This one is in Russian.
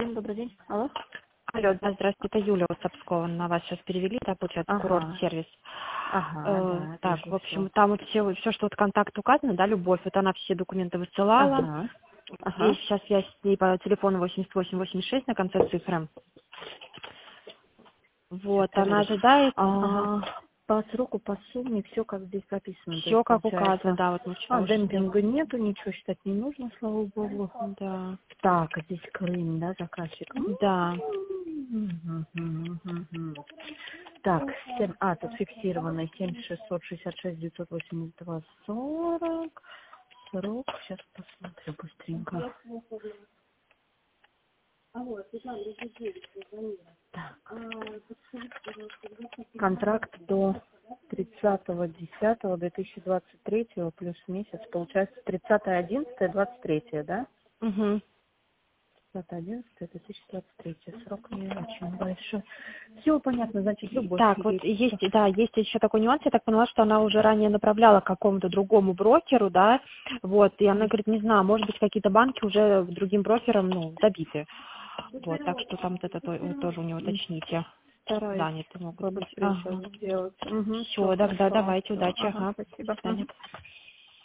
добрый день. Алло. Алло, да, здравствуйте, это Юля Усапского. На вас сейчас перевели, да, получается, Ага. курорт-сервис. Да, Так, вижу в общем, всё. там вот все, что вот контакт указано, да, Любовь, вот она все документы высылала. Ага. И Ага. сейчас я с ней по телефону 8886 на конце цифры. Вот, Сейчас она проверю. ожидает. Ага. По сроку, по сумме, все как здесь прописано. То Все есть, как указано, получается, да, вот мы вчера уже демпинга сделали. нету, ничего считать не нужно, слава богу. Да, Так, здесь Крым, да, заказчик. да. Мгм. Так, тут фиксированный 7666-982-40. Срок, сейчас посмотрю быстренько. Так. Контракт до 30.10.2023 плюс месяц, получается 30.11.23, да? Угу. 30.11.2023, срок не очень большой. Все понятно, значит, Любовь Так, вот едет. есть, да, есть еще такой нюанс, я так поняла, что она уже ранее направляла к какому-то другому брокеру, да, вот, и она говорит, не знаю, может быть, какие-то банки уже другим брокерам, забиты, вот, так что там вот это вы тоже у него уточните, Стараюсь заняты могут быть, побыстрее сейчас ага, сделать. Все все, да, хорошо. давайте, удачи, Ага, ага, до спасибо. свидания.